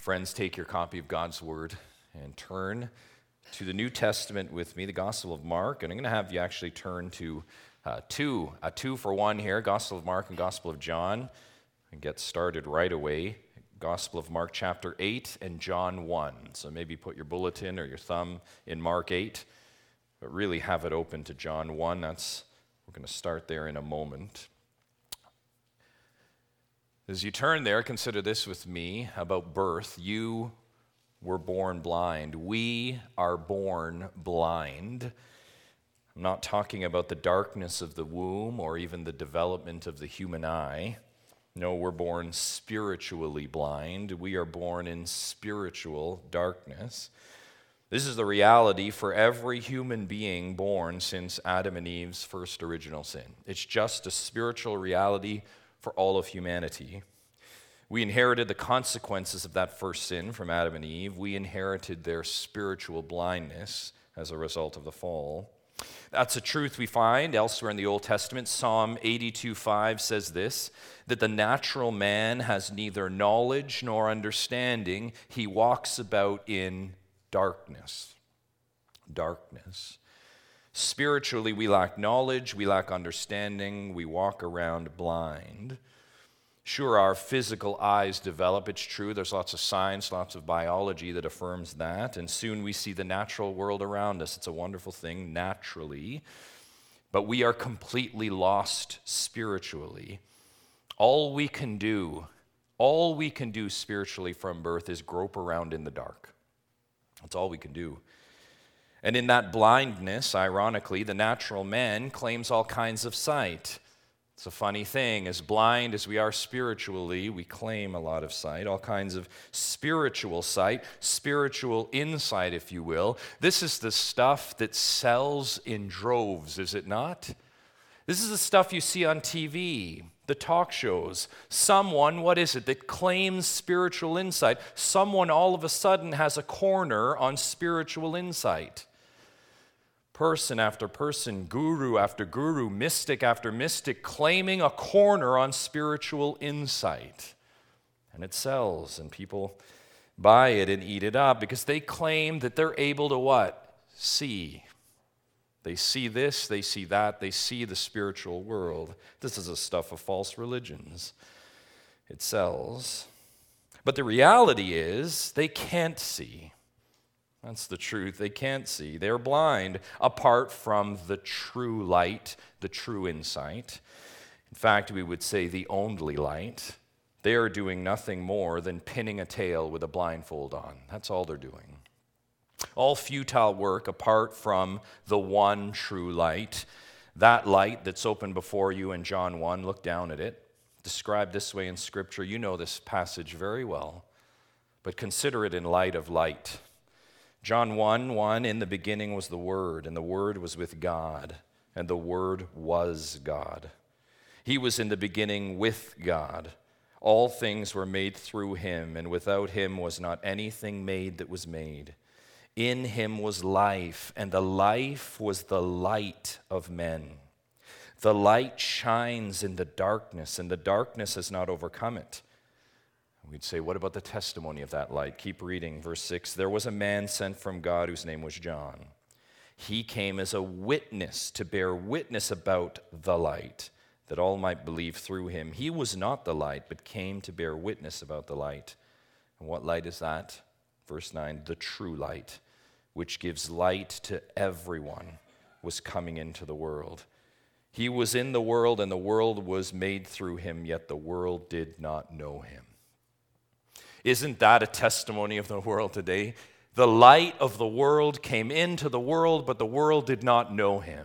Friends, take your copy of God's Word and turn to the New Testament with me, the Gospel of Mark. And I'm going to have you actually turn to a two for one here, Gospel of Mark and Gospel of John, and get started right away. Gospel of Mark chapter 8 and John 1. So maybe put your bulletin or your thumb in Mark 8, but really have it open to John 1. We're going to start there in a moment. As you turn there, consider this with me about birth. You were born blind. We are born blind. I'm not talking about the darkness of the womb or even the development of the human eye. No, we're born spiritually blind. We are born in spiritual darkness. This is the reality for every human being born since Adam and Eve's first original sin. It's just a spiritual reality for all of humanity. We inherited the consequences of that first sin from Adam and Eve. We inherited their spiritual blindness as a result of the fall. That's a truth we find elsewhere in the Old Testament. Psalm 82:5 says this, that the natural man has neither knowledge nor understanding. He walks about in darkness. Darkness. Spiritually, we lack knowledge, we lack understanding, we walk around blind. Sure, our physical eyes develop, it's true. There's lots of science, lots of biology that affirms that, and soon we see the natural world around us. It's a wonderful thing, naturally, but we are completely lost spiritually. All we can do spiritually from birth is grope around in the dark. That's all we can do. And in that blindness, ironically, the natural man claims all kinds of sight. It's a funny thing. As blind as we are spiritually, we claim a lot of sight, all kinds of spiritual sight, spiritual insight, if you will. This is the stuff that sells in droves, is it not? This is the stuff you see on TV, the talk shows. Someone, what is it, that claims spiritual insight? Someone all of a sudden has a corner on spiritual insight. Person after person, guru after guru, mystic after mystic, claiming a corner on spiritual insight. And it sells, and people buy it and eat it up because they claim that they're able to what? See. They see this, they see that, they see the spiritual world. This is the stuff of false religions. It sells. But the reality is they can't see. That's the truth. They can't see. They're blind apart from the true light, the true insight. In fact, we would say the only light. They are doing nothing more than pinning a tail with a blindfold on. That's all they're doing. All futile work apart from the one true light. That light that's open before you in John 1, look down at it. Described this way in Scripture. You know this passage very well, but consider it in light of light. John 1:1, in the beginning was the Word, and the Word was with God, and the Word was God. He was in the beginning with God. All things were made through him, and without him was not anything made that was made. In him was life, and the life was the light of men. The light shines in the darkness, and the darkness has not overcome it. We'd say, what about the testimony of that light? Keep reading, verse 6. There was a man sent from God whose name was John. He came as a witness to bear witness about the light, that all might believe through him. He was not the light, but came to bear witness about the light. And what light is that? Verse 9, the true light, which gives light to everyone, was coming into the world. He was in the world, and the world was made through him, yet the world did not know him. Isn't that a testimony of the world today? The light of the world came into the world, but the world did not know him.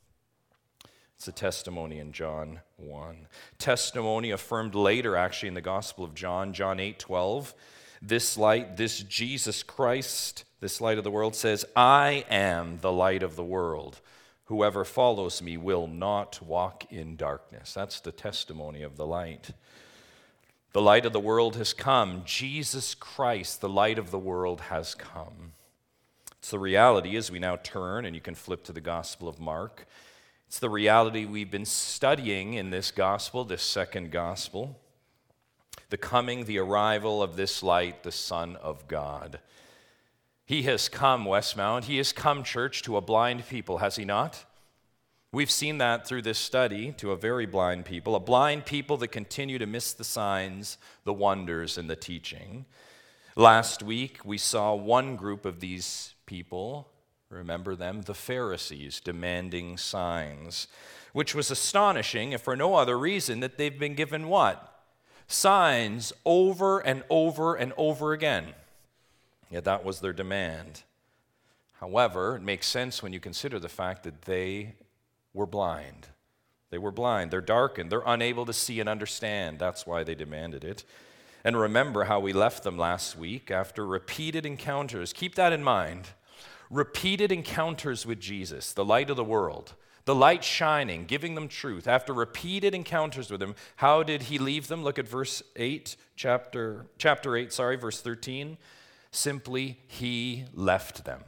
It's a testimony in John 1. Testimony affirmed later, actually, in the Gospel of John, John 8:12. This light, this Jesus Christ, this light of the world says, I am the light of the world. Whoever follows me will not walk in darkness. That's the testimony of the light. The light of the world has come. Jesus Christ, the light of the world, has come. It's the reality as we now turn, and you can flip to the Gospel of Mark. It's the reality we've been studying in this gospel, this second gospel. the coming, the arrival of this light, the Son of God. He has come, Westmount. He has come, church, to a blind people, has he not? We've seen that through this study to a very blind people, a blind people that continue to miss the signs, the wonders, and the teaching. Last week, we saw one group of these people, remember them, the Pharisees, demanding signs, which was astonishing, if for no other reason that they've been given what? Signs over and over and over again. Yet that was their demand. However, it makes sense when you consider the fact that they were blind. They were blind. They're darkened. They're unable to see and understand. That's why they demanded it. And remember how we left them last week after repeated encounters. Keep that in mind. Repeated encounters with Jesus, the light of the world, the light shining, giving them truth. After repeated encounters with him, how did he leave them? Look at verse 8, chapter 8, verse 13. Simply, he left them.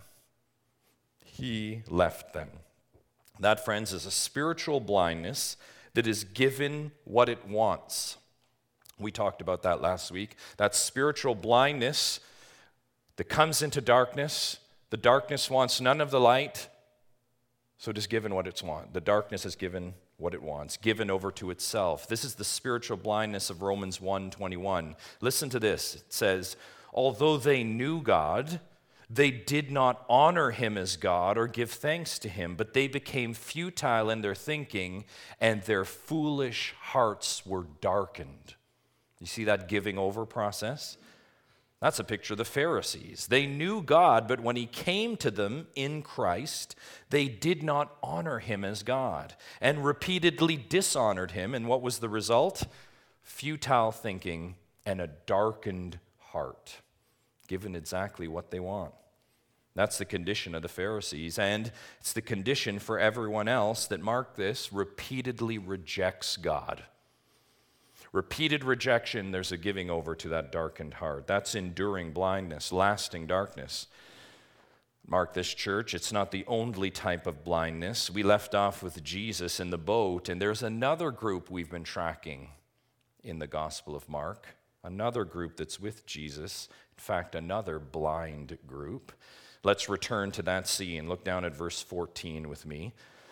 He left them. That, friends, is a spiritual blindness that is given what it wants. We talked about that last week. That spiritual blindness that comes into darkness. The darkness wants none of the light, so it is given what it wants. The darkness is given what it wants, given over to itself. This is the spiritual blindness of Romans 1:21. Listen to this. It says, although they knew God, they did not honor him as God or give thanks to him, but they became futile in their thinking, and their foolish hearts were darkened. You see that giving over process? That's a picture of the Pharisees. They knew God, but when he came to them in Christ, they did not honor him as God and repeatedly dishonored him. And what was the result? Futile thinking and a darkened heart, given exactly what they want. That's the condition of the Pharisees, and it's the condition for everyone else that, mark this, repeatedly rejects God. Repeated rejection, there's a giving over to that darkened heart. That's enduring blindness, lasting darkness. Mark this, church, it's not the only type of blindness. We left off with Jesus in the boat, and there's another group we've been tracking in the Gospel of Mark, another group that's with Jesus, in fact, another blind group. Let's return to that scene. Look down at verse 14 with me.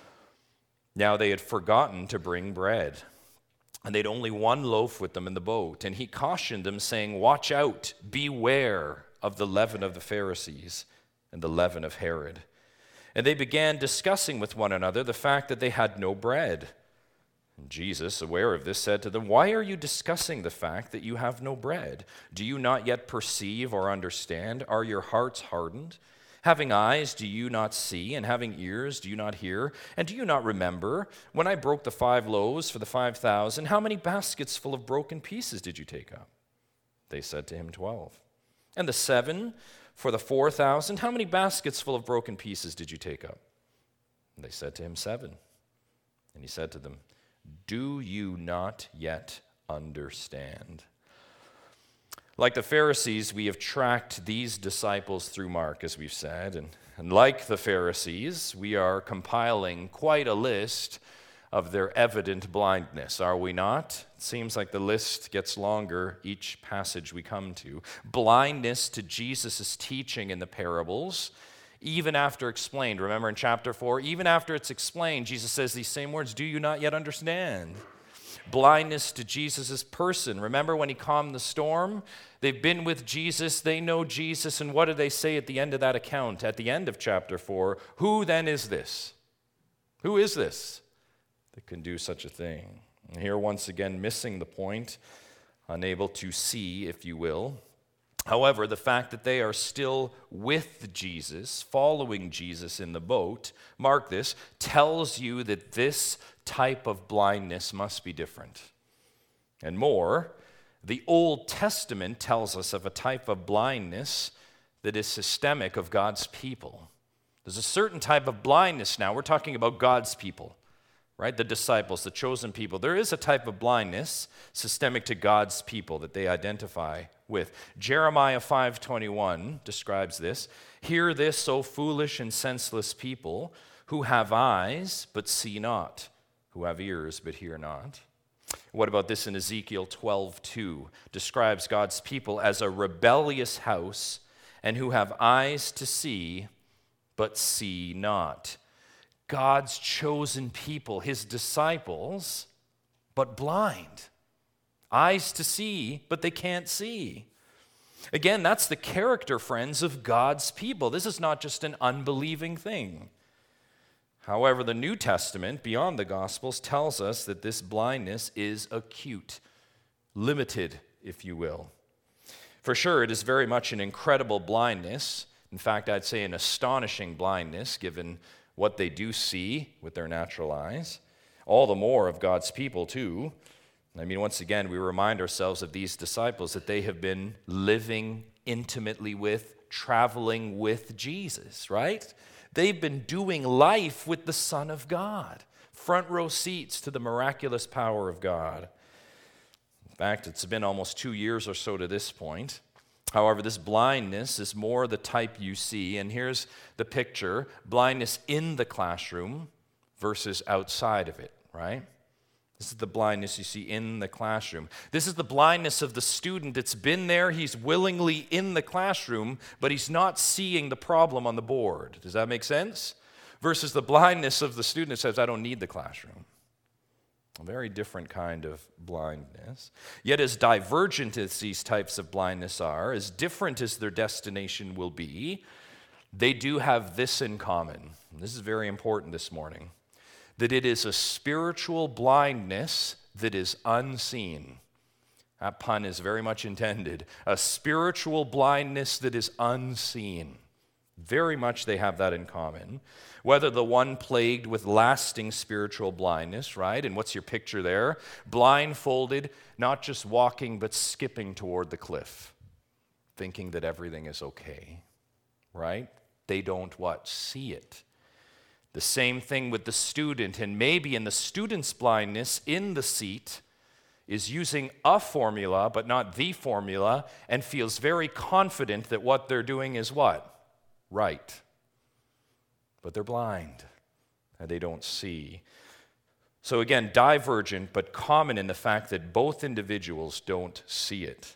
Now they had forgotten to bring bread, and they'd only one loaf with them in the boat. And he cautioned them, saying, watch out, beware of the leaven of the Pharisees and the leaven of Herod. And they began discussing with one another the fact that they had no bread. And Jesus, aware of this, said to them, why are you discussing the fact that you have no bread? Do you not yet perceive or understand? Are your hearts hardened? Having eyes, do you not see? And having ears, do you not hear? And do you not remember when I broke the 5 loaves for the 5,000? How many baskets full of broken pieces did you take up? They said to him, 12. And the 7 for the 4,000? How many baskets full of broken pieces did you take up? And they said to him, 7. And he said to them, do you not yet understand? Like the Pharisees, we have tracked these disciples through Mark, as we've said. And like the Pharisees, we are compiling quite a list of their evident blindness, are we not? It seems like the list gets longer each passage we come to. Blindness to Jesus' teaching in the parables, even after explained. Remember in chapter 4, even after it's explained, Jesus says these same words, do you not yet understand? Blindness to Jesus' person. Remember when he calmed the storm? They've been with Jesus, they know Jesus, and what do they say at the end of that account? At the end of chapter 4, who then is this? Who is this that can do such a thing? And here once again, missing the point, unable to see, if you will. However, the fact that they are still with Jesus, following Jesus in the boat, mark this, tells you that this type of blindness must be different. And more, the Old Testament tells us of a type of blindness that is systemic of God's people. There's a certain type of blindness now. We're talking about God's people, right? The disciples, the chosen people. There is a type of blindness systemic to God's people that they identify with. Jeremiah 5:21 describes this. Hear this, O foolish and senseless people, who have eyes but see not, who have ears but hear not. What about this in Ezekiel 12:2? Describes God's people as a rebellious house and who have eyes to see, but see not. God's chosen people, his disciples, but blind. Eyes to see, but they can't see. Again, that's the character, friends, of God's people. This is not just an unbelieving thing. However, the New Testament, beyond the Gospels, tells us that this blindness is acute, limited, if you will. For sure, it is very much an incredible blindness. In fact, I'd say an astonishing blindness, given what they do see with their natural eyes. All the more of God's people, too. I mean, once again, we remind ourselves of these disciples that they have been living intimately with, traveling with Jesus, right? They've been doing life with the Son of God, front row seats to the miraculous power of God. In fact, it's been almost 2 years or so to this point. However, this blindness is more the type you see, and here's the picture: blindness in the classroom versus outside of it, right? This is the blindness you see in the classroom. This is the blindness of the student that's been there. He's willingly in the classroom, but he's not seeing the problem on the board. Does that make sense? Versus the blindness of the student that says, I don't need the classroom. A very different kind of blindness. Yet as divergent as these types of blindness are, as different as their destination will be, they do have this in common. And this is very important this morning. That it is a spiritual blindness that is unseen. That pun is very much intended. A spiritual blindness that is unseen. Very much they have that in common. Whether the one plagued with lasting spiritual blindness, right? And what's your picture there? Blindfolded, not just walking, but skipping toward the cliff, thinking that everything is okay, right? They don't what? See it. The same thing with the student, and maybe in the student's blindness in the seat is using a formula, but not the formula, and feels very confident that what they're doing is what? Right. But they're blind, and they don't see. So again, divergent, but common in the fact that both individuals don't see it.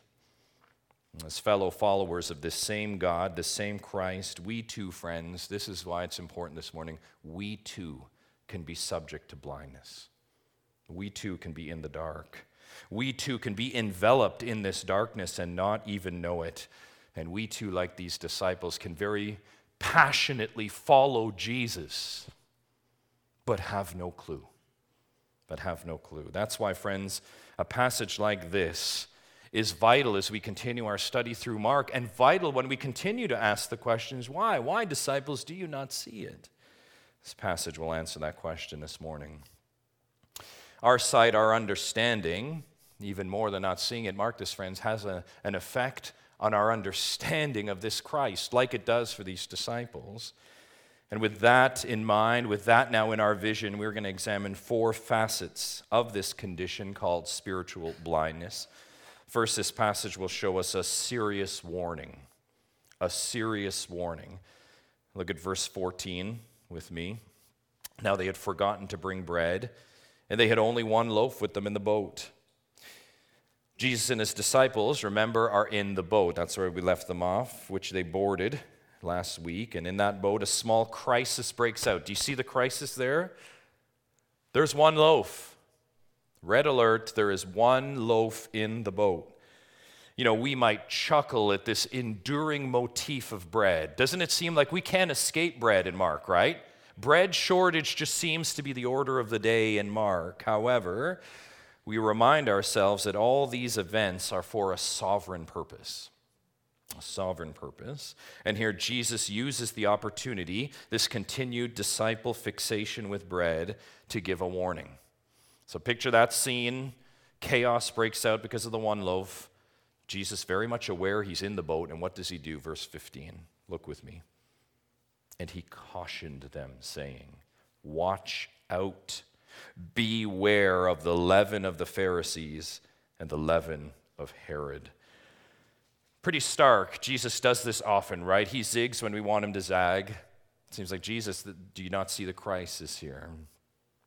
As fellow followers of this same God, the same Christ, we too, friends, this is why it's important this morning, we too can be subject to blindness. We too can be in the dark. We too can be enveloped in this darkness and not even know it. And we too, like these disciples, can very passionately follow Jesus, but have no clue. That's why, friends, a passage like this is vital as we continue our study through Mark, and vital when we continue to ask the questions, why? Why, disciples, do you not see it? This passage will answer that question this morning. Our sight, our understanding, even more than not seeing it, mark this, friends, has an effect on our understanding of this Christ, like it does for these disciples. And with that in mind, with that now in our vision, we're going to examine 4 facets of this condition called spiritual blindness. First, this passage will show us a serious warning. A serious warning. Look at verse 14 with me. Now they had forgotten to bring bread, and they had only 1 loaf with them in the boat. Jesus and his disciples, remember, are in the boat. That's where we left them off, which they boarded last week. And in that boat, a small crisis breaks out. Do you see the crisis there? There's 1 loaf. Red alert, there is 1 loaf in the boat. You know, we might chuckle at this enduring motif of bread. Doesn't it seem like we can't escape bread in Mark, right? Bread shortage just seems to be the order of the day in Mark. However, we remind ourselves that all these events are for a sovereign purpose. A sovereign purpose. And here Jesus uses the opportunity, this continued disciple fixation with bread, to give a warning. So picture that scene. Chaos breaks out because of the 1 loaf. Jesus, very much aware he's in the boat, and what does he do? Verse 15. Look with me. And he cautioned them, saying, watch out. Beware of the leaven of the Pharisees and the leaven of Herod. Pretty stark. Jesus does this often, right? He zigs when we want him to zag. It seems like, Jesus, do you not see the crisis here?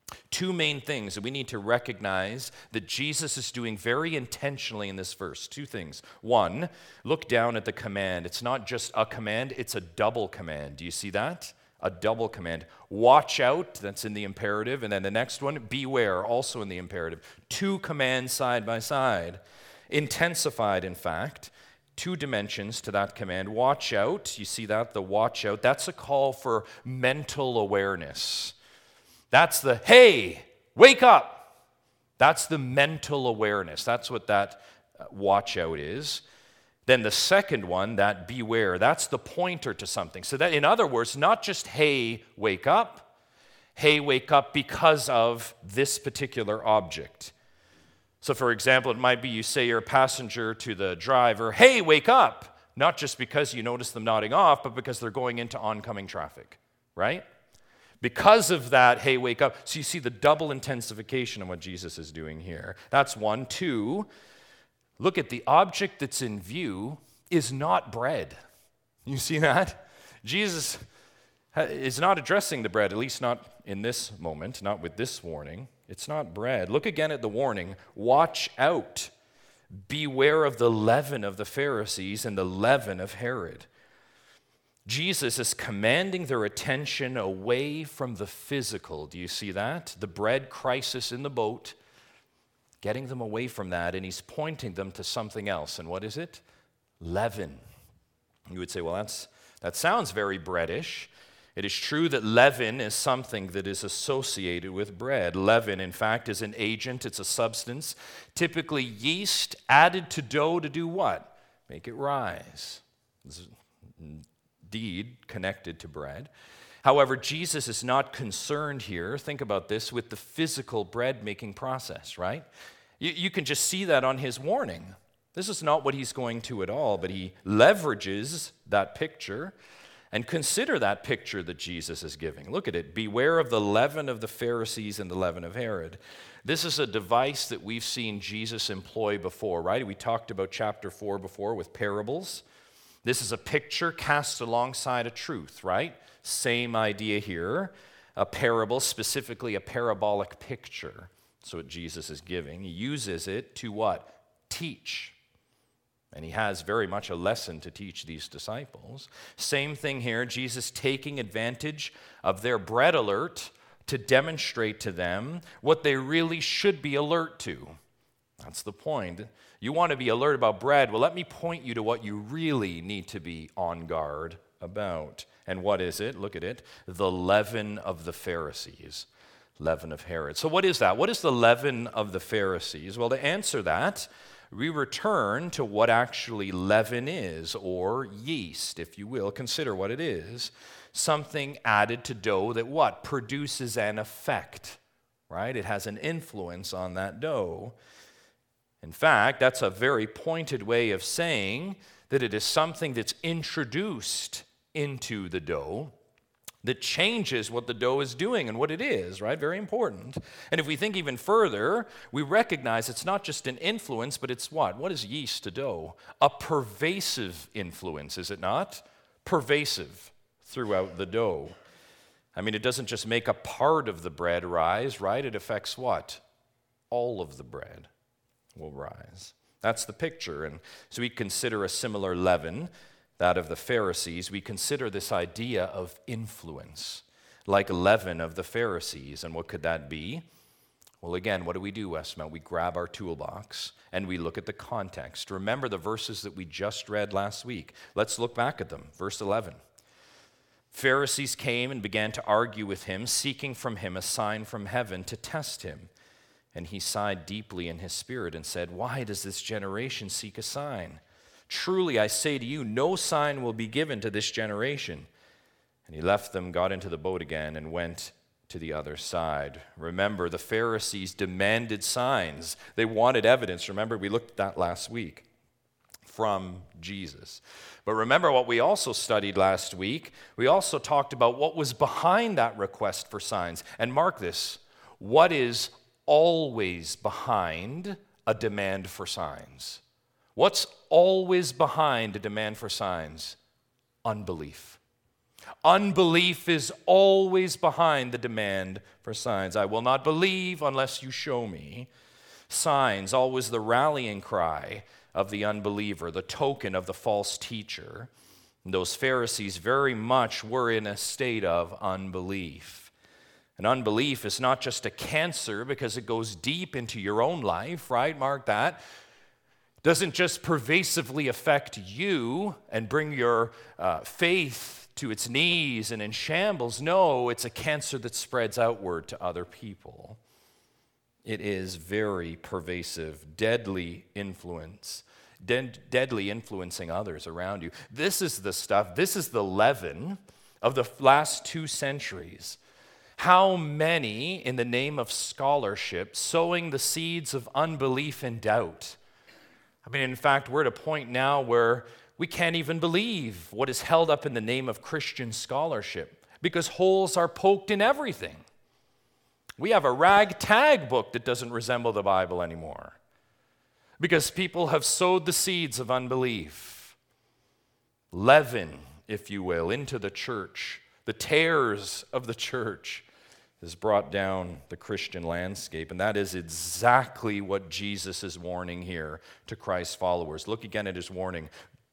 Two main things that we need to recognize that Jesus is doing very intentionally in this verse. Two things. One, look down at the command. It's not just a command, it's a double command. Do you see that? A double command. Watch out, that's in the imperative. And then the next one, beware, also in the imperative. Two commands side by side. Intensified, in fact. Two dimensions to that command. Watch out, you see that? The watch out. That's a call for mental awareness. That's the, hey, wake up. That's the mental awareness. That's what that watch out is. Then the second one, that beware, that's the pointer to something. So that, in other words, not just, hey, wake up because of this particular object. So for example, it might be you say you're a passenger to the driver, hey, wake up. Not just because you notice them nodding off, but because they're going into oncoming traffic, right? Because of that, hey, wake up. So you see the double intensification of what Jesus is doing here. That's one. Two, look at the object that's in view is not bread. You see that? Jesus is not addressing the bread, at least not in this moment, not with this warning. It's not bread. Look again at the warning. Watch out. Beware of the leaven of the Pharisees and the leaven of Herod. Jesus is commanding their attention away from the physical. Do you see that? The bread crisis in the boat, getting them away from that, and he's pointing them to something else. And what is it? Leaven. You would say, well, that sounds very breadish. It is true that leaven is something that is associated with bread. Leaven, in fact, is an agent. It's a substance. Typically yeast added to dough to do what? Make it rise. It's indeed connected to bread. However, Jesus is not concerned here, think about this, with the physical bread-making process, right? You can just see that on his warning. This is not what he's going to at all, but he leverages that picture. And consider that picture that Jesus is giving. Look at it. Beware of the leaven of the Pharisees and the leaven of Herod. This is a device that we've seen Jesus employ before, right? We talked about chapter 4 before with parables. This is a picture cast alongside a truth, right? Same idea here. A parable, specifically a parabolic picture. That's what Jesus is giving. He uses it to what? Teach. And he has very much a lesson to teach these disciples. Same thing here, Jesus taking advantage of their bread alert to demonstrate to them what they really should be alert to. That's the point. You want to be alert about bread? Well, let me point you to what you really need to be on guard about. And what is it? Look at it. The leaven of the Pharisees. Leaven of Herod. So what is that? What is the leaven of the Pharisees? Well, to answer that, we return to what actually leaven is, or yeast, if you will. Consider what it is. Something added to dough that what? Produces an effect, right? It has an influence on that dough. In fact, that's a very pointed way of saying that it is something that's introduced into the dough that changes what the dough is doing and what it is, right? Very important. And if we think even further, we recognize it's not just an influence, but it's what? What is yeast to dough? A pervasive influence, is it not? Pervasive throughout the dough. I mean, it doesn't just make a part of the bread rise, right? It affects what? All of the bread will rise. That's the picture. And so we consider a similar leaven, that of the Pharisees. We consider this idea of influence, like leaven of the Pharisees. And what could that be? Well, again, what do, Westmount? We grab our toolbox and we look at the context. Remember the verses that we just read last week. Let's look back at them. Verse 11. Pharisees came and began to argue with him, seeking from him a sign from heaven to test him. And he sighed deeply in his spirit and said, "Why does this generation seek a sign? Truly, I say to you, no sign will be given to this generation." And he left them, got into the boat again, and went to the other side. Remember, the Pharisees demanded signs. They wanted evidence. Remember, we looked at that last week from Jesus. But remember what we also studied last week? We also talked about what was behind that request for signs. And mark this, what is always behind a demand for signs? What's always behind a demand for signs? Unbelief. Unbelief is always behind the demand for signs. I will not believe unless you show me. Signs, always the rallying cry of the unbeliever, the token of the false teacher. And those Pharisees very much were in a state of unbelief. And unbelief is not just a cancer because it goes deep into your own life, right? Mark that. Doesn't just pervasively affect you and bring your faith to its knees and in shambles. No, it's a cancer that spreads outward to other people. It is very pervasive, deadly influence, deadly influencing others around you. This is the stuff, this is the leaven of the last 2 centuries. How many, in the name of scholarship, sowing the seeds of unbelief and doubt? I mean, in fact, we're at a point now where we can't even believe what is held up in the name of Christian scholarship because holes are poked in everything. We have a ragtag book that doesn't resemble the Bible anymore because people have sowed the seeds of unbelief. Leaven, if you will, into the church. The tares of the church has brought down the Christian landscape, and that is exactly what Jesus is warning here to Christ's followers. Look again at his warning.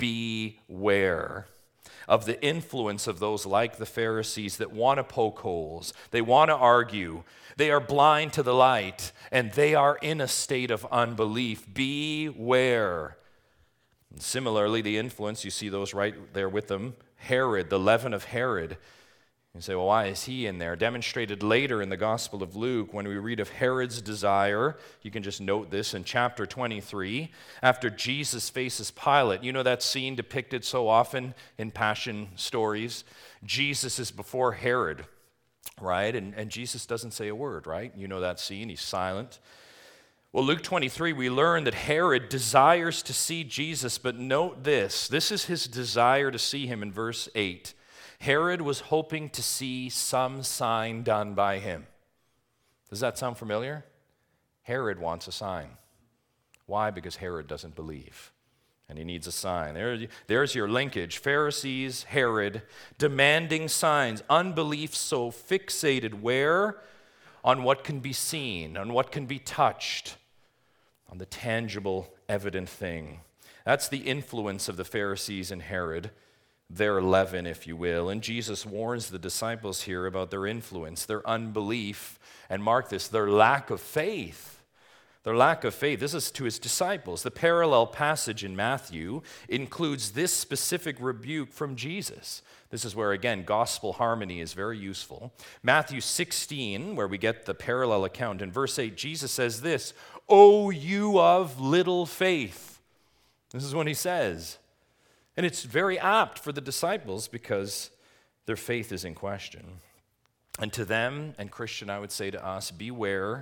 Beware of the influence of those like the Pharisees that want to poke holes. They want to argue. They are blind to the light, and they are in a state of unbelief. Beware. And similarly, the influence, you see those right there with them. Herod, the leaven of Herod. You say, well, why is he in there? Demonstrated later in the Gospel of Luke when we read of Herod's desire. You can just note this in chapter 23. After Jesus faces Pilate, you know that scene depicted so often in Passion stories? Jesus is before Herod, right? And Jesus doesn't say a word, right? You know that scene. He's silent. Well, Luke 23, we learn that Herod desires to see Jesus, but note this. This is his desire to see him in verse 8. Herod was hoping to see some sign done by him. Does that sound familiar? Herod wants a sign. Why? Because Herod doesn't believe, and he needs a sign. There's your linkage. Pharisees, Herod, demanding signs. Unbelief so fixated where? On what can be seen, on what can be touched, on the tangible, evident thing. That's the influence of the Pharisees and Herod. Their leaven, if you will. And Jesus warns the disciples here about their influence, their unbelief, and mark this, their lack of faith. Their lack of faith. This is to his disciples. The parallel passage in Matthew includes this specific rebuke from Jesus. This is where, again, gospel harmony is very useful. Matthew 16, where we get the parallel account, in verse 8, Jesus says this, "O you of little faith." This is what he says. And it's very apt for the disciples because their faith is in question. And to them, and Christian, I would say to us, beware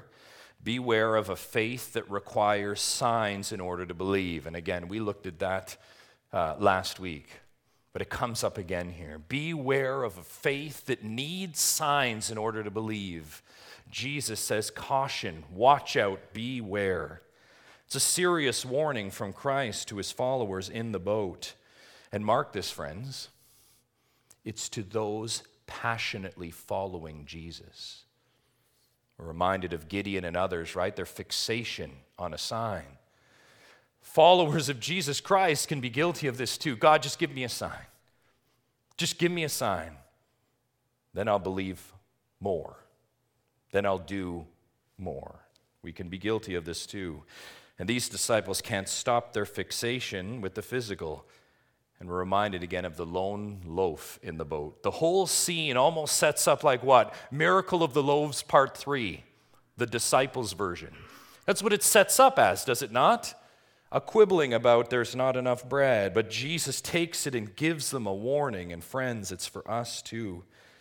of a faith that requires signs in order to believe. And again, we looked at that last week, but it comes up again here. Beware of a faith that needs signs in order to believe. Jesus says, caution, watch out, beware. It's a serious warning from Christ to his followers in the boat. And mark this, friends, it's to those passionately following Jesus. We're reminded of Gideon and others, right? Their fixation on a sign. Followers of Jesus Christ can be guilty of this too. God, just give me a sign. Just give me a sign. Then I'll believe more. Then I'll do more. We can be guilty of this too. And these disciples can't stop their fixation with the physical. And we're reminded again of the lone loaf in the boat. The whole scene almost sets up like what? Miracle of the Loaves Part 3, the disciples' version. That's what it sets up as, does it not? A quibbling about there's not enough bread. But Jesus takes it and gives them a warning. And friends, it's for us too.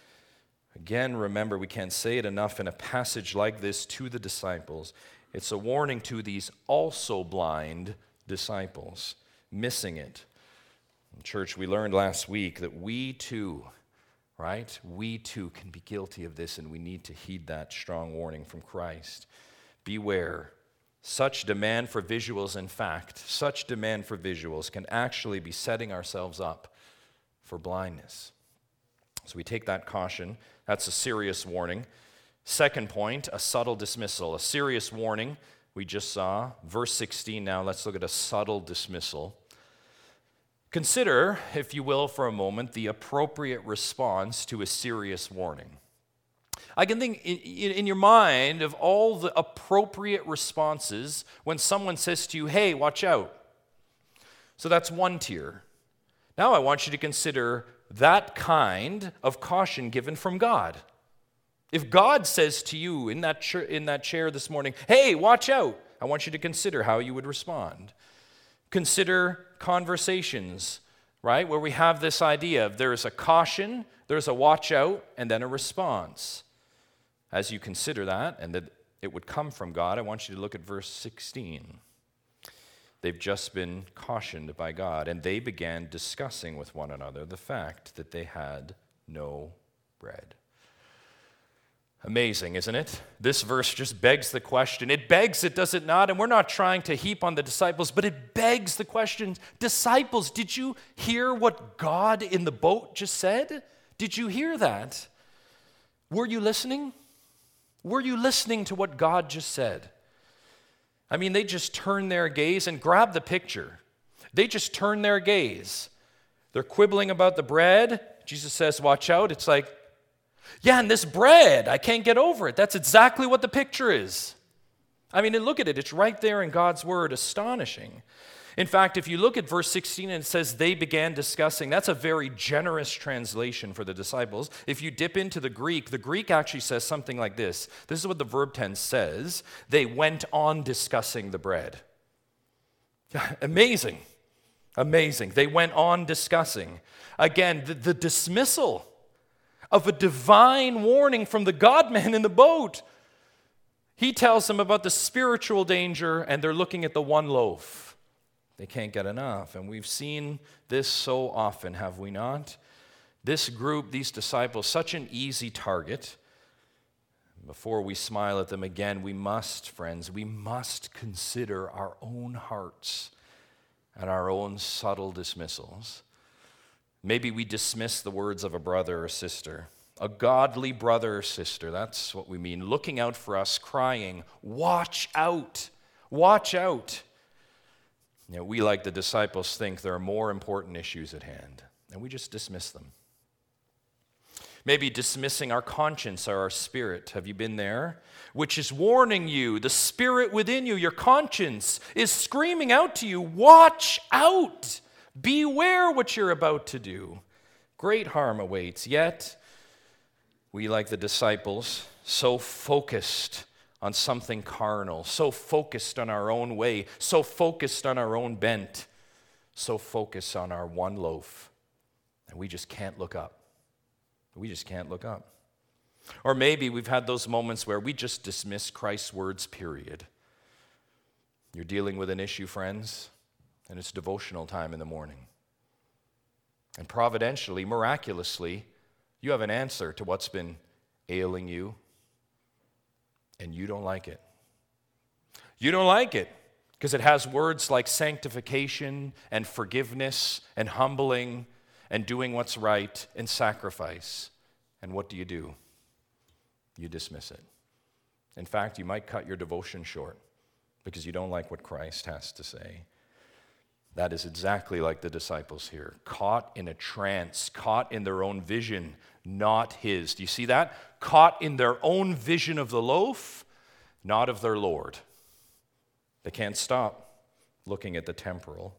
Again, remember, we can't say it enough in a passage like this to the disciples. It's a warning to these also blind disciples, missing it. Church, we learned last week that we too, right? We too can be guilty of this, and we need to heed that strong warning from Christ. Beware. Such demand for visuals, in fact, such demand for visuals can actually be setting ourselves up for blindness. So we take that caution. That's a serious warning. Second point, a subtle dismissal. A serious warning we just saw. Verse 16 now, let's look at a subtle dismissal. Consider, if you will, for a moment, the appropriate response to a serious warning. I can think in your mind of all the appropriate responses when someone says to you, hey, watch out. So that's one tier. Now I want you to consider that kind of caution given from God. If God says to you in that chair this morning, hey, watch out, I want you to consider how you would respond. Consider conversations, right, where we have this idea of there's a caution, there's a watch out, and then a response. As you consider that, and that it would come from God, I want you to look at verse 16. They've just been cautioned by God, and they began discussing with one another the fact that they had no bread. Amazing, isn't it? This verse just begs the question. It begs it, does it not? And we're not trying to heap on the disciples, but it begs the question, disciples, did you hear what God in the boat just said? Did you hear that? Were you listening? Were you listening to what God just said? I mean, they just turn their gaze and grab the picture. They just turn their gaze. They're quibbling about the bread. Jesus says, watch out. It's like, yeah, and this bread, I can't get over it. That's exactly what the picture is. I mean, and look at it. It's right there in God's word. Astonishing. In fact, if you look at verse 16 and it says they began discussing, that's a very generous translation for the disciples. If you dip into the Greek actually says something like this. This is what the verb tense says. They went on discussing the bread. Amazing. Amazing. They went on discussing. Again, the dismissal of a divine warning from the God-man in the boat. He tells them about the spiritual danger, and they're looking at the one loaf. They can't get enough. And we've seen this so often, have we not? This group, these disciples, such an easy target. Before we smile at them again, we must, friends, we must consider our own hearts and our own subtle dismissals. Maybe we dismiss the words of a brother or sister, a godly brother or sister. That's what we mean. Looking out for us, crying, watch out, watch out. You know, we, like the disciples, think there are more important issues at hand, and we just dismiss them. Maybe dismissing our conscience or our spirit. Have you been there? Which is warning you, the spirit within you, your conscience, is screaming out to you, watch out! Beware what you're about to do. Great harm awaits. Yet, we, like the disciples, so focused on something carnal, so focused on our own way, so focused on our own bent, so focused on our one loaf, and we just can't look up. We just can't look up. Or maybe we've had those moments where we just dismiss Christ's words, period. You're dealing with an issue, friends, and it's devotional time in the morning. And providentially, miraculously, you have an answer to what's been ailing you, and you don't like it. You don't like it because it has words like sanctification and forgiveness and humbling and doing what's right and sacrifice. And what do? You dismiss it. In fact, you might cut your devotion short because you don't like what Christ has to say. That is exactly like the disciples here, caught in a trance, caught in their own vision, not his. Do you see that? Caught in their own vision of the loaf, not of their Lord. They can't stop looking at the temporal.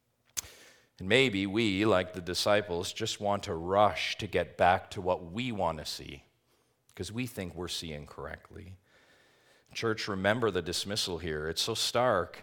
And maybe we, like the disciples, just want to rush to get back to what we want to see because we think we're seeing correctly. Church, remember the dismissal here. It's so stark.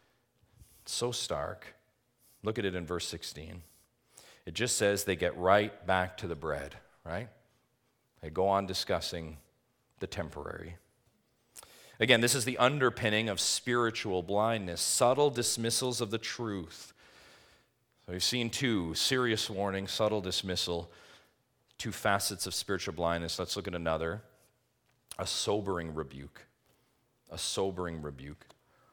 So stark. Look at it in verse 16. It just says they get right back to the bread, right? They go on discussing the temporary. Again, this is the underpinning of spiritual blindness, subtle dismissals of the truth. So we've seen two, serious warning, subtle dismissal, two facets of spiritual blindness. Let's look at another, a sobering rebuke. A sobering rebuke.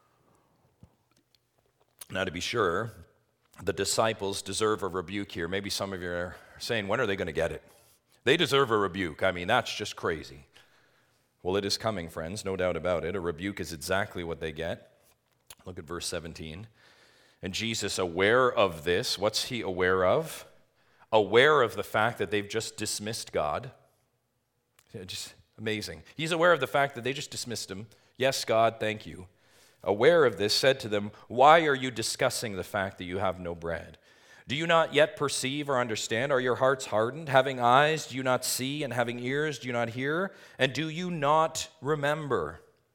Now, to be sure, the disciples deserve a rebuke here. Maybe some of you are saying, when are they going to get it? They deserve a rebuke. I mean, that's just crazy. Well, it is coming, friends, no doubt about it. A rebuke is exactly what they get. Look at verse 17. And Jesus, aware of this, what's he aware of? Aware of the fact that they've just dismissed God. Just amazing. He's aware of the fact that they just dismissed him. Yes, God, thank you. Aware of this, said to them, why are you discussing the fact that you have no bread? Do you not yet perceive or understand? Are your hearts hardened? Having eyes, do you not see? And having ears, do you not hear? And do you not remember?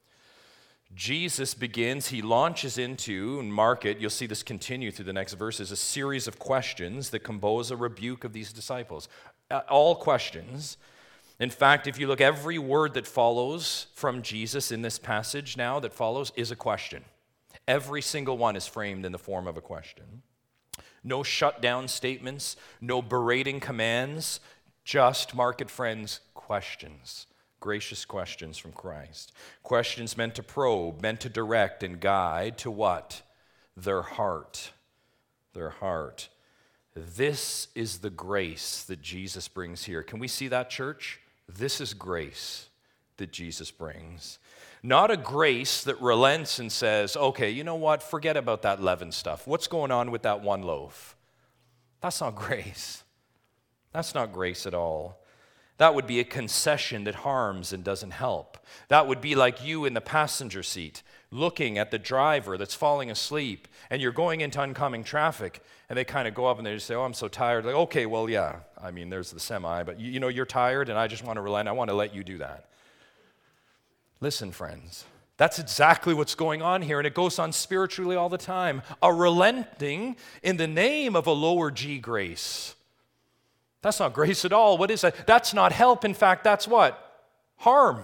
Jesus begins, he launches into, and mark it, you'll see this continue through the next verses, a series of questions that compose a rebuke of these disciples. All questions. In fact, if you look, every word that follows from Jesus in this passage now that follows is a question. Every single one is framed in the form of a question. No shut-down statements, no berating commands, just, mark it, friends, questions. Gracious questions from Christ. Questions meant to probe, meant to direct and guide to what? Their heart. Their heart. This is the grace that Jesus brings here. Can we see that, church? This is grace that Jesus brings. Not a grace that relents and says, okay, you know what? Forget about that leaven stuff. What's going on with that one loaf? That's not grace. That's not grace at all. That would be a concession that harms and doesn't help. That would be like you in the passenger seat looking at the driver that's falling asleep and you're going into oncoming traffic and they kind of go up and they just say, oh, I'm so tired. Like, okay, well, yeah, I mean, there's the semi, but you know, you're tired and I just want to relent. I want to let you do that. Listen, friends, that's exactly what's going on here, and it goes on spiritually all the time. A relenting in the name of a lower G grace. That's not grace at all. What is that? That's not help. In fact, that's what? Harm.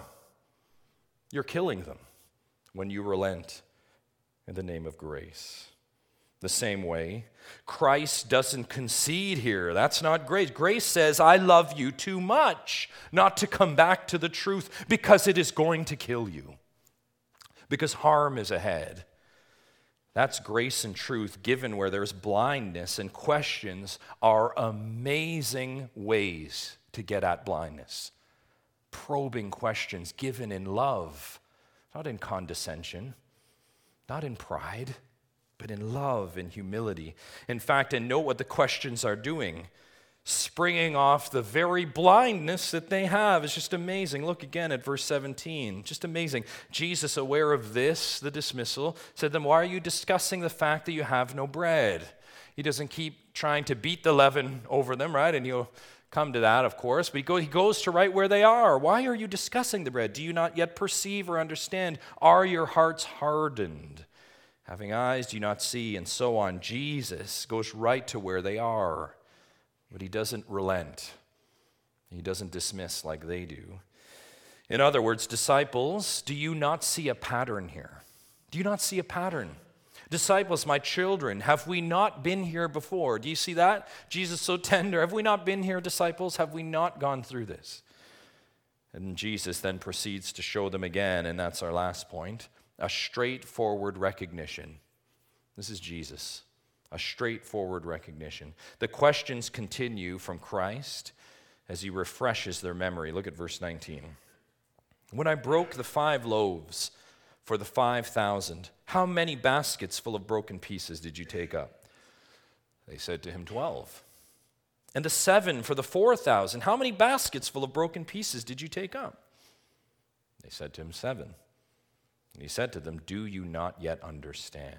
You're killing them when you relent in the name of grace. The same way, Christ doesn't concede here. That's not grace. Grace says, I love you too much not to come back to the truth because it is going to kill you, because harm is ahead. That's grace and truth given where there's blindness, and questions are amazing ways to get at blindness. Probing questions given in love, not in condescension, not in pride, but in love and humility. In fact, and note what the questions are doing. Springing off the very blindness that they have. It's just amazing. Look again at verse 17. Just amazing. Jesus, aware of this, the dismissal, said to them, why are you discussing the fact that you have no bread? He doesn't keep trying to beat the leaven over them, right? And he'll come to that, of course. But he goes to right where they are. Why are you discussing the bread? Do you not yet perceive or understand? Are your hearts hardened? Having eyes, do you not see? And so on. Jesus goes right to where they are. But he doesn't relent. He doesn't dismiss like they do. In other words, disciples, do you not see a pattern here? Do you not see a pattern? Disciples, my children, have we not been here before? Do you see that? Jesus so tender. Have we not been here, disciples? Have we not gone through this? And Jesus then proceeds to show them again, and that's our last point, a straightforward recognition. This is Jesus. A straightforward recognition. The questions continue from Christ as he refreshes their memory. Look at verse 19. When I broke the 5 loaves for the 5,000, how many baskets full of broken pieces did you take up? They said to him, 12. And the 7 for the 4,000, how many baskets full of broken pieces did you take up? They said to him, 7. And he said to them, do you not yet understand?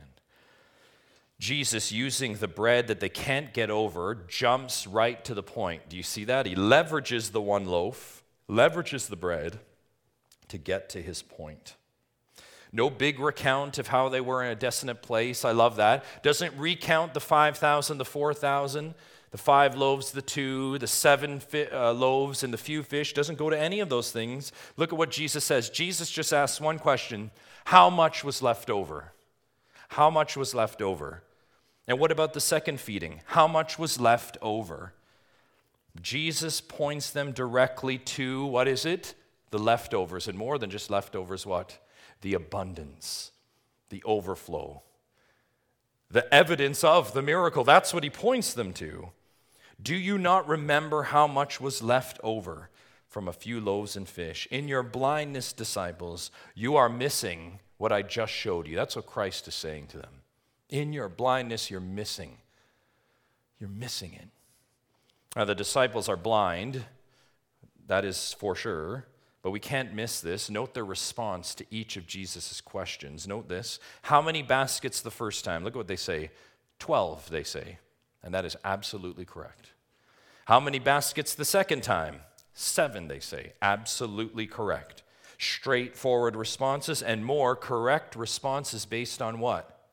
Jesus, using the bread that they can't get over, jumps right to the point. Do you see that? He leverages the 1 loaf, leverages the bread to get to his point. No big recount of how they were in a desolate place. I love that. Doesn't recount the 5,000, the 4,000, the 5 loaves, the 2, the 7 loaves, and the few fish. Doesn't go to any of those things. Look at what Jesus says. Jesus just asks one question. How much was left over? How much was left over? And what about the second feeding? How much was left over? Jesus points them directly to, what is it? The leftovers. And more than just leftovers, what? The abundance, the overflow, the evidence of the miracle. That's what he points them to. Do you not remember how much was left over from a few loaves and fish? In your blindness, disciples, you are missing what I just showed you. That's what Christ is saying to them. In your blindness, you're missing. You're missing it. Now, the disciples are blind. That is for sure. But we can't miss this. Note their response to each of Jesus' questions. Note this. How many baskets the first time? Look at what they say. 12, they say. And that is absolutely correct. How many baskets the second time? 7, they say. Absolutely correct. Straightforward responses and more correct responses based on what?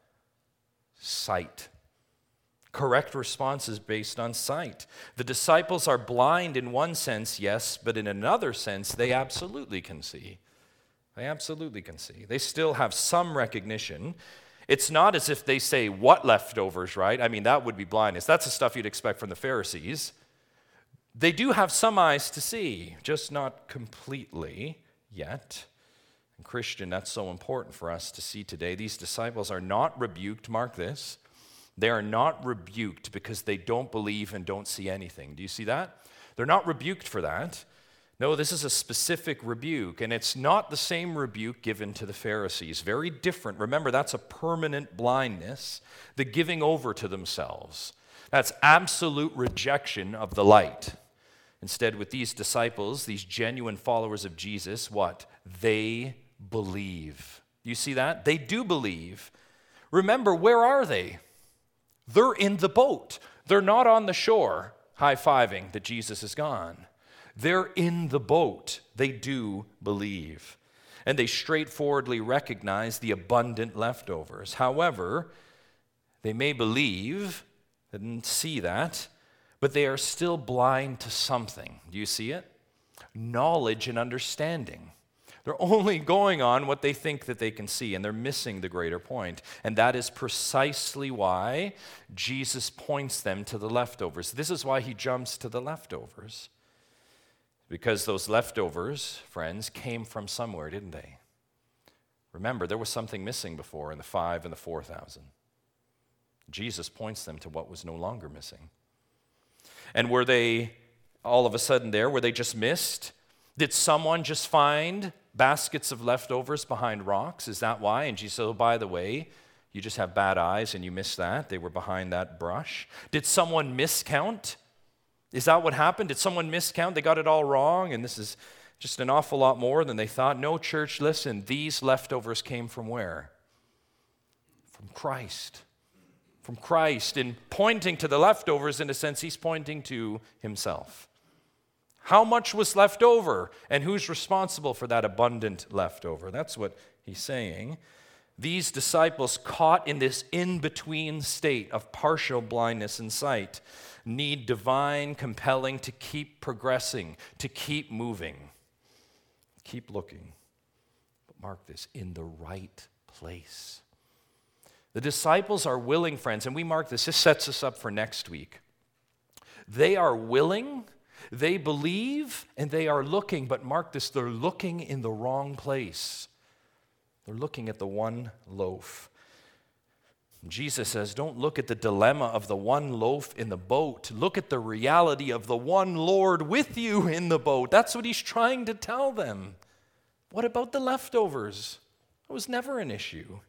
Sight. Correct responses based on sight. The disciples are blind in one sense, yes, but in another sense, they absolutely can see. They absolutely can see. They still have some recognition. It's not as if they say, what leftovers, right? I mean, that would be blindness. That's the stuff you'd expect from the Pharisees. They do have some eyes to see, just not completely yet. And Christian, that's so important for us to see today. These disciples are not rebuked, mark this. They are not rebuked because they don't believe and don't see anything. Do you see that? They're not rebuked for that. No, this is a specific rebuke, and it's not the same rebuke given to the Pharisees. Very different. Remember, that's a permanent blindness, the giving over to themselves. That's absolute rejection of the light. Instead, with these disciples, these genuine followers of Jesus, what? They believe. You see that? They do believe. Remember, where are they? They're in the boat. They're not on the shore high-fiving that Jesus is gone. They're in the boat. They do believe. And they straightforwardly recognize the abundant leftovers. However, they may believe and see that, but they are still blind to something. Do you see it? Knowledge and understanding. They're only going on what they think that they can see, and they're missing the greater point. And that is precisely why Jesus points them to the leftovers. This is why he jumps to the leftovers. Because those leftovers, friends, came from somewhere, didn't they? Remember, there was something missing before in the 5 and the 4,000. Jesus points them to what was no longer missing. And were they all of a sudden there? Were they just missed? Did someone just find baskets of leftovers behind rocks? Is that why? And Jesus said, oh, by the way, you just have bad eyes and you missed that. They were behind that brush. Did someone miscount? Is that what happened? Did someone miscount? They got it all wrong, and this is just an awful lot more than they thought. No, church, listen, these leftovers came from where? From Christ. From Christ. In pointing to the leftovers, in a sense, he's pointing to himself. How much was left over, and who's responsible for that abundant leftover? That's what he's saying. These disciples, caught in this in-between state of partial blindness in sight, need divine compelling to keep progressing, to keep moving, keep looking. But mark this, in the right place. The disciples are willing, friends, and we mark this. This sets us up for next week. They are willing, they believe, and they are looking, but mark this, they're looking in the wrong place. They're looking at the one loaf. Jesus says, don't look at the dilemma of the one loaf in the boat. Look at the reality of the one Lord with you in the boat. That's what he's trying to tell them. What about the leftovers? It was never an issue.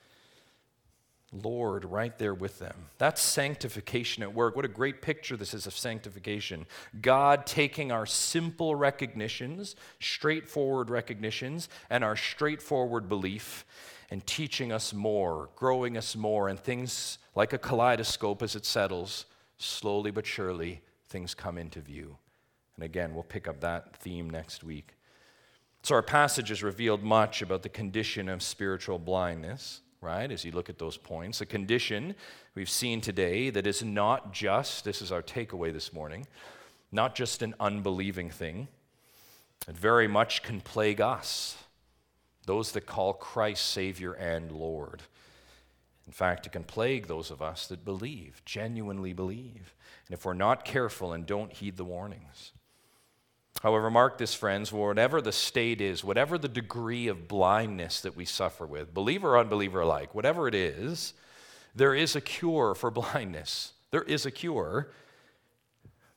Lord right there with them. That's sanctification at work. What a great picture this is of sanctification. God taking our simple recognitions, straightforward recognitions, and our straightforward belief, and teaching us more, growing us more, and things like a kaleidoscope as it settles, slowly but surely, things come into view. And again, we'll pick up that theme next week. So our passage has revealed much about the condition of spiritual blindness, right, as you look at those points. A condition we've seen today that is not just, this is our takeaway this morning, not just an unbelieving thing. It very much can plague us, those that call Christ Savior and Lord. In fact, it can plague those of us that believe, genuinely believe, and if we're not careful and don't heed the warnings. However, mark this, friends, whatever the state is, whatever the degree of blindness that we suffer with, believer or unbeliever alike, whatever it is, there is a cure for blindness. There is a cure.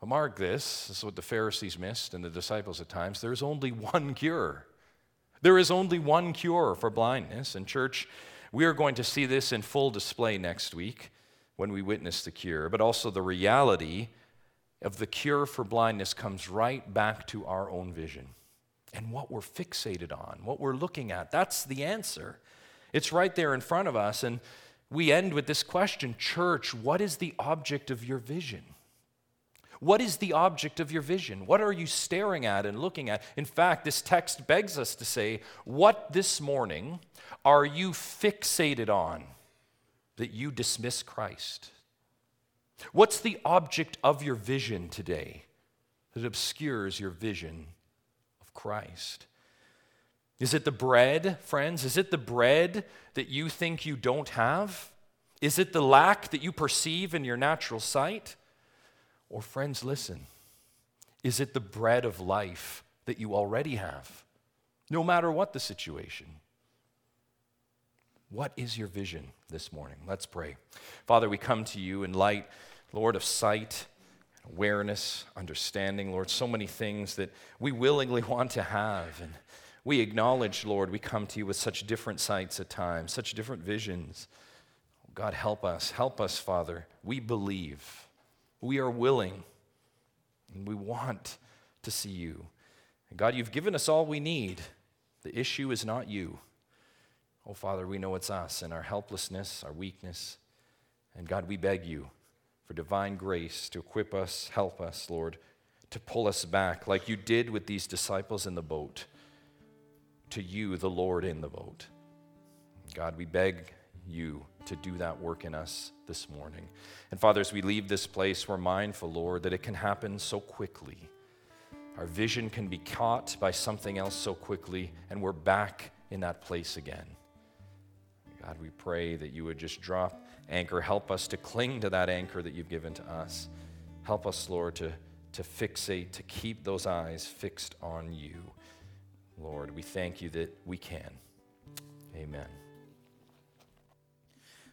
But mark this is what the Pharisees missed and the disciples at times. There is only one cure. There is only one cure for blindness. And church, we are going to see this in full display next week when we witness the cure. But also the reality of the cure for blindness comes right back to our own vision and what we're fixated on, what we're looking at. That's the answer. It's right there in front of us. And we end with this question, church, what is the object of your vision? What is the object of your vision? What are you staring at and looking at? In fact, this text begs us to say, what this morning are you fixated on that you dismiss Christ? What's the object of your vision today that obscures your vision of Christ? Is it the bread, friends? Is it the bread that you think you don't have? Is it the lack that you perceive in your natural sight? Or friends, listen, is it the bread of life that you already have, no matter what the situation? What is your vision this morning? Let's pray. Father, we come to you in light, Lord, of sight, awareness, understanding, Lord, so many things that we willingly want to have. And we acknowledge, Lord, we come to you with such different sights at times, such different visions. God, help us, Father. We believe. We are willing, and we want to see you. And God, you've given us all we need. The issue is not you. Oh, Father, we know it's us and our helplessness, our weakness. And God, we beg you for divine grace to equip us, help us, Lord, to pull us back like you did with these disciples in the boat, to you, the Lord in the boat. God, we beg you to do that work in us this morning. And Father, as we leave this place, we're mindful, Lord, that it can happen so quickly. Our vision can be caught by something else so quickly, and we're back in that place again. God, we pray that you would just drop anchor. Help us to cling to that anchor that you've given to us. Help us, Lord, to fixate, to keep those eyes fixed on you. Lord, we thank you that we can. Amen.